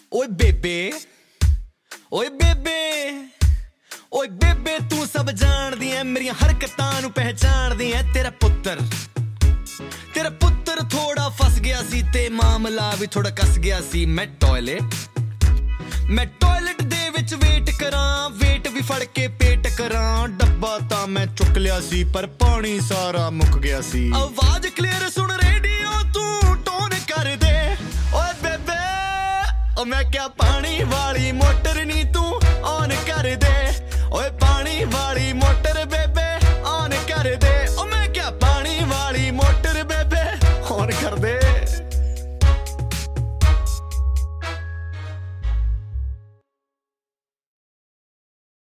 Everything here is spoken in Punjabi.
ਓਏ ਬੇਬੇ ਓਏ ਬੇਬੇ ਓਏ ਬੇਬੇ ਤੂੰ ਸਭ ਜਾਣਦੀ ਐ ਮੇਰੀਆਂ ਹਰਕਤਾਂ ਨੂੰ ਪਹਿਚਾਣਦੀ ਐ ਤੇਰਾ ਪੁੱਤਰ ਥੋੜਾ ਫਸ ਗਿਆ ਸੀ ਤੇ ਮਾਮਲਾ ਵੀ ਥੋੜਾ ਕੱਸ ਗਿਆ ਸੀ ਮੈਂ ਟਾਇਲਟ ਦੇ ਵਿੱਚ ਵੇਟ ਕਰਾਂ ਵੇਟ ਵੀ ਫੜ ਕੇ ਪੇਟ ਕਰਾਂ ਡੱਬਾ ਤਾਂ ਮੈਂ ਚੁੱਕ ਲਿਆ ਸੀ ਪਰ ਪਾਣੀ ਸਾਰਾ ਮੁੱਕ ਗਿਆ ਸੀ ਆਵਾਜ਼ ਕਲੀਅਰ ਸੁਣ ਰੇਡੀਓ ਤੂੰ ਟੋਨ ਕਰ ਦੇ ਓਏ ਬੇਬੇ ਓ ਮੈਂ ਕਿਹਾ ਪਾਣੀ ਵਾਲੀ ਮੋਟਰ ਨੀ ਤੂੰ ਔਨ ਕਰ ਦੇ ਓਏ ਪਾਣੀ ਵਾਲੀ ਮੋਟਰ